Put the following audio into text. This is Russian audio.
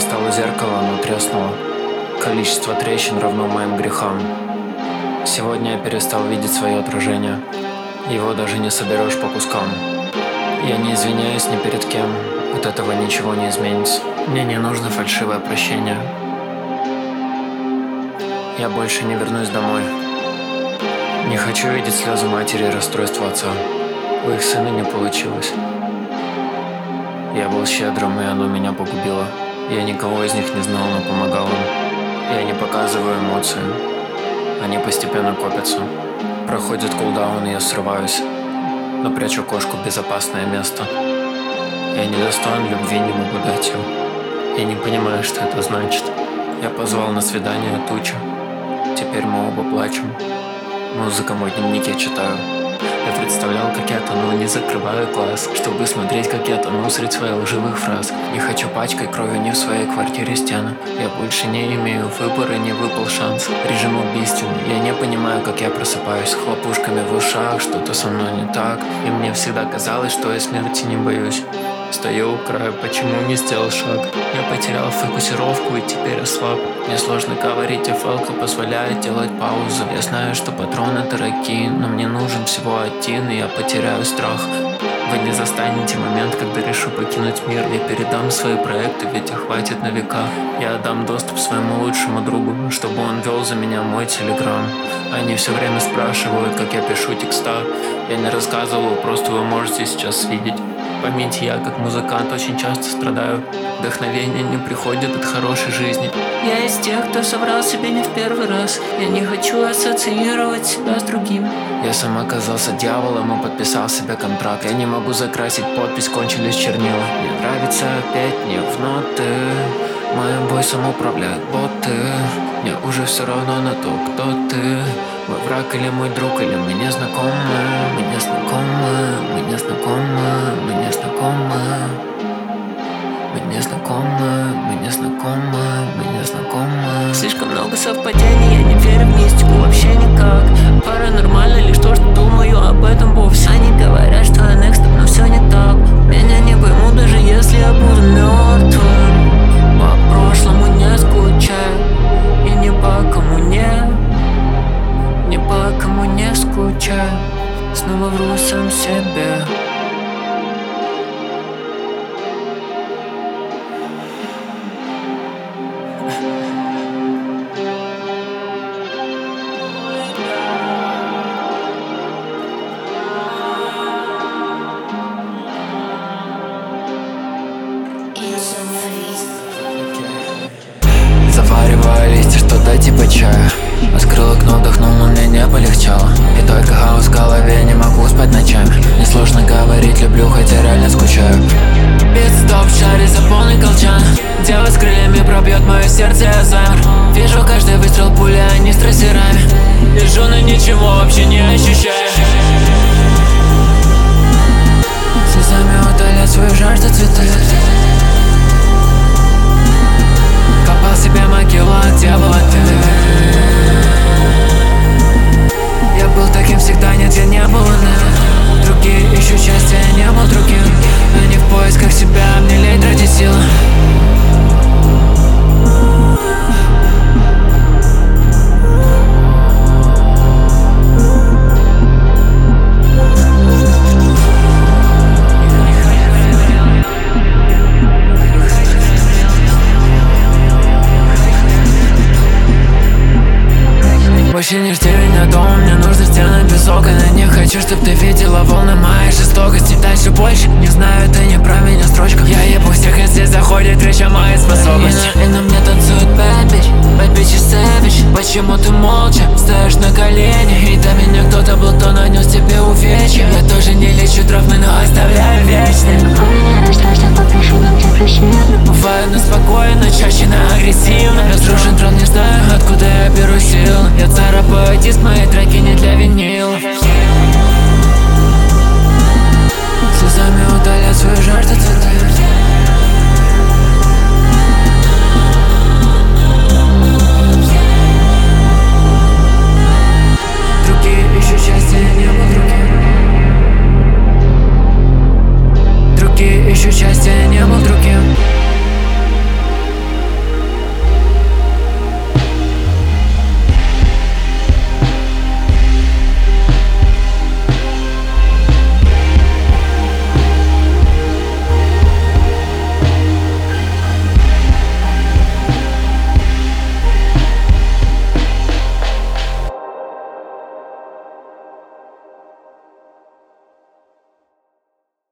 встал у зеркала, оно треснуло. Количество трещин равно моим грехам. Сегодня я перестал видеть свое отражение. Его даже не соберешь по кускам. Я не извиняюсь ни перед кем. От этого ничего не изменится. Мне не нужно фальшивое прощение. Я больше не вернусь домой. Не хочу видеть слезы матери и расстройство отца. У их сына не получилось. Я был щедрым, и оно меня погубило. Я никого из них не знал, но помогал им. Я не показываю эмоции. Они постепенно копятся. Проходит кулдаун, и я срываюсь. Но прячу кошку в безопасное место. Я недостоин любви, не могу дать ее. Я не понимаю, что это значит. Я позвал на свидание тучу. Теперь мы оба плачем. Музыка мой дневник я читаю. Я представлял, как я тону, не закрываю глаз, чтобы смотреть, как я тону среди своих лживых фраз. Не хочу пачкой кровью ни в своей квартире стены. Я больше не имею выбора, не выпал шанс. Режим убийственный, я не понимаю, как я просыпаюсь. С хлопушками в ушах, что-то со мной не так. И мне всегда казалось, что я смерти не боюсь. Стою у края, почему не сделал шаг? Я потерял фокусировку и теперь ослаб. Мне сложно говорить, а фалка позволяет делать паузу. Я знаю, что патроны дорогие, но мне нужен всего один, и я потеряю страх. Вы не застанете момент, когда решу покинуть мир. Я передам свои проекты, ведь их хватит на века. Я отдам доступ своему лучшему другу, чтобы он вел за меня мой телеграм. Они все время спрашивают, как я пишу текста. Я не рассказывал, просто вы можете сейчас видеть. Поймите, я как музыкант очень часто страдаю. Вдохновение не приходит от хорошей жизни. Я из тех, кто соврал себе не в первый раз. Я не хочу ассоциировать себя с другим. Я сам оказался дьяволом и подписал себе контракт. Я не могу закрасить подпись, кончились чернила. Мне нравится петь не в ноты. Моим бойсом управляют боты. Мне уже все равно на то, кто ты. Мой враг или мой друг, или мы не знакомы. Мы не знакомы, мы не знакомы, мы не знакомы. Мы не знакомы, мы не знакомы, мы не знакомы. Слишком много совпадений, я не верю в мистику вообще никак. Паранормально лишь то, что думаю об этом вовсе. Они говорят, что я next, но все не так. Меня не поймут, даже если я буду мертвым. По прошлому не скучаю, и ни по кому ни по кому не скучаю. Снова вру сам себе. Завариваю листья, что-то типа чая. Открыл окно, вдохнул, но мне не полегчало. И только хаос в голове, не могу спать ночами. Несложно говорить, люблю, хотя реально скучаю. Пит-стоп в шаре за полный колчан. Дева с крыльями пробьет мое сердце, я замер. Вижу каждый выстрел пули, а не с трассерами. Лежу, но ничего вообще не ощущаю. Слезами удалять свою жажду цветы. Копал себе могилу, а где была ты? Я был таким всегда, нет, я не был иным. Другие ищут счастье, я не был другим. Они в поисках себя, а мне лень тратить силы. Больше не жди меня дома, мне нужны стены без окон. Я не хочу, чтоб ты видела волны моей жестокости. Дальше больше, не знаю, это не про меня строчка. Я ебу всех, если заходит речь о моей способности. И на мне танцует bad bitch и savage. Почему ты молча стоишь на колени? И до меня кто-то будто нанес тебе увечья. Я тоже не лечу травмы, но оставляю вечные. Бывает на спокойно, чаще на агрессивно. Разрушен трон, не знаю, откуда я беру силы. Я царапаю диск, мои треки не для винилов. Слезами удалять свою жажду цветы.